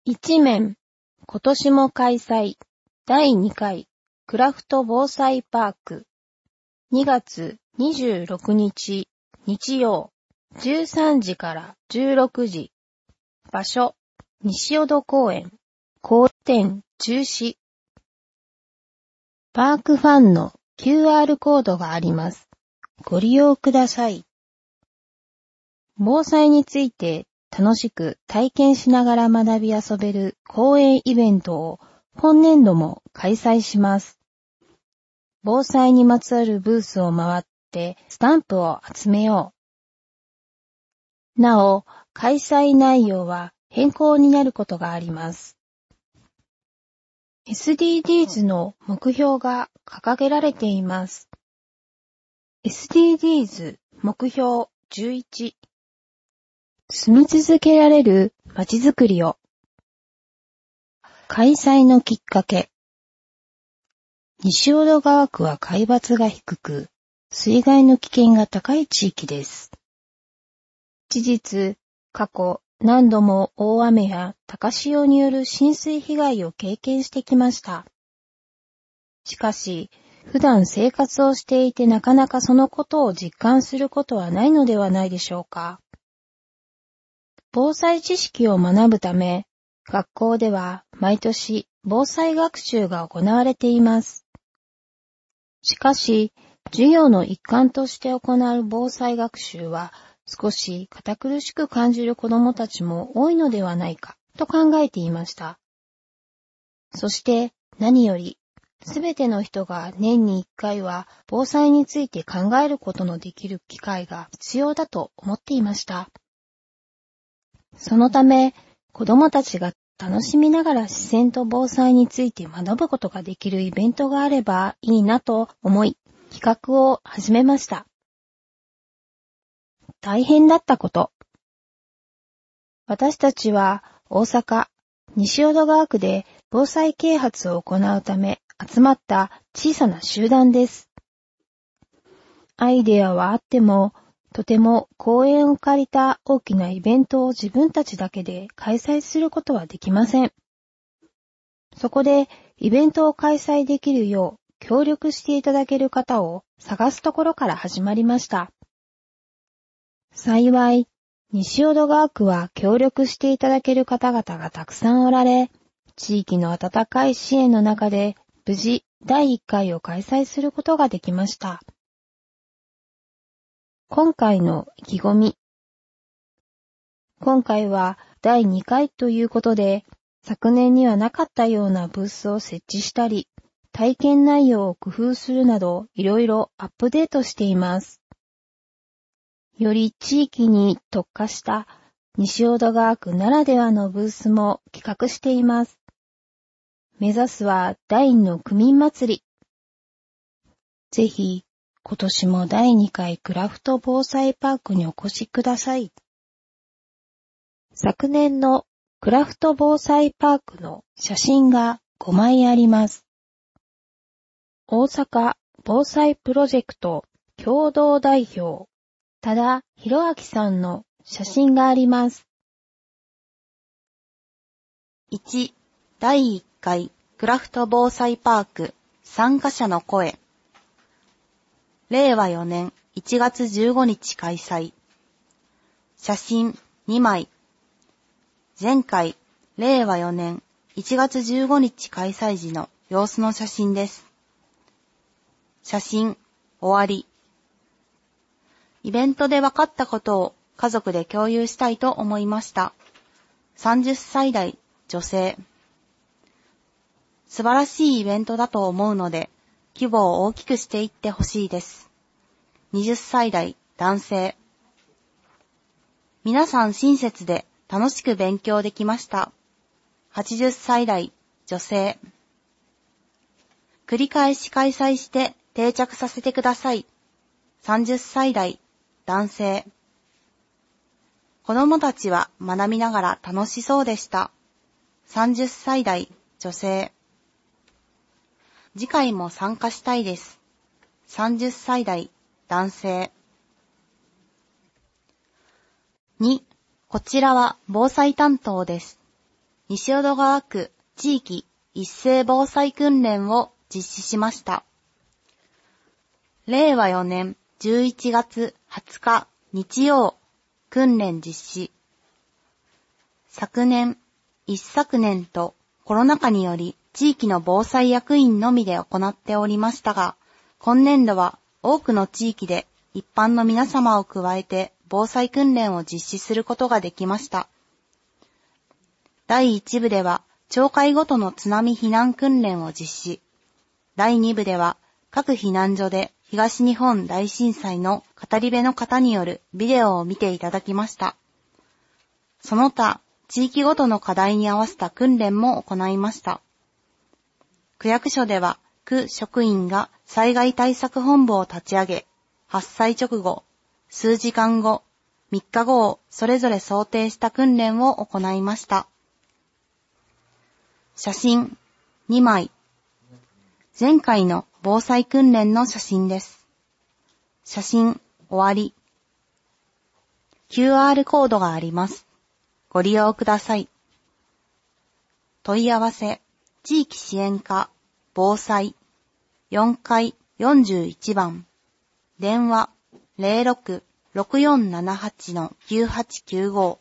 一面、今年も開催、第2回、クラフト防災パーク、2月26日、日曜、13時から16時、場所、西淀公園、公園中止。パークファンの QR コードがあります。ご利用ください。防災について楽しく体験しながら学び遊べる公演イベントを今年度も開催します。防災にまつわるブースを回ってスタンプを集めよう。なお、開催内容は変更になることがあります。SDGs の目標が掲げられています。SDGs 目標11。住み続けられるまちづくりを。開催のきっかけ。西淀川区は海抜が低く、水害の危険が高い地域です。事実、過去何度も大雨や高潮による浸水被害を経験してきました。しかし、普段生活をしていてなかなかそのことを実感することはないのではないでしょうか。防災知識を学ぶため、学校では毎年防災学習が行われています。しかし、授業の一環として行う防災学習は少し堅苦しく感じる子どもたちも多いのではないかと考えていました。そして何より、すべての人が年に1回は防災について考えることのできる機会が必要だと思っていました。そのため、子どもたちが楽しみながら自然と防災について学ぶことができるイベントがあればいいなと思い、企画を始めました。大変だったこと。私たちは大阪、西淀川区で防災啓発を行うため集まった小さな集団です。アイデアはあっても、とても公園を借りた大きなイベントを自分たちだけで開催することはできません。そこでイベントを開催できるよう協力していただける方を探すところから始まりました。幸い、西淀川区は協力していただける方々がたくさんおられ、地域の温かい支援の中で無事第1回を開催することができました。今回の意気込み。今回は第2回ということで、昨年にはなかったようなブースを設置したり、体験内容を工夫するなど、いろいろアップデートしています。より地域に特化した西淀川区ならではのブースも企画しています。目指すは第2の区民祭り。ぜひ、今年も第2回クラフト防災パークにお越しください。昨年のクラフト防災パークの写真が5枚あります。大阪防災プロジェクト共同代表、多田博明さんの写真があります。 1、第1回クラフト防災パーク参加者の声。令和4年1月15日開催。写真2枚。前回、令和4年1月15日開催時の様子の写真です。写真終わり。イベントで分かったことを家族で共有したいと思いました。30歳代女性。素晴らしいイベントだと思うので、規模を大きくしていってほしいです。20歳代男性。皆さん親切で楽しく勉強できました。80歳代女性。繰り返し開催して定着させてください。30歳代男性。子供たちは学びながら楽しそうでした。30歳代女性。次回も参加したいです。30歳代男性。2、こちらは防災担当です。 西淀川区地域一斉防災訓練を実施しました。令和4年11月20日日曜、訓練実施。昨年、一昨年とコロナ禍により地域の防災役員のみで行っておりましたが、今年度は多くの地域で一般の皆様を加えて防災訓練を実施することができました。第1部では町会ごとの津波避難訓練を実施。第2部では各避難所で東日本大震災の語り部の方によるビデオを見ていただきました。その他、地域ごとの課題に合わせた訓練も行いました。区役所では区職員が災害対策本部を立ち上げ、発災直後、数時間後、3日後をそれぞれ想定した訓練を行いました。写真2枚。前回の防災訓練の写真です。写真終わり。QR コードがあります。ご利用ください。問い合わせ、地域支援課、防災、4階41番。電話、06-6478-9895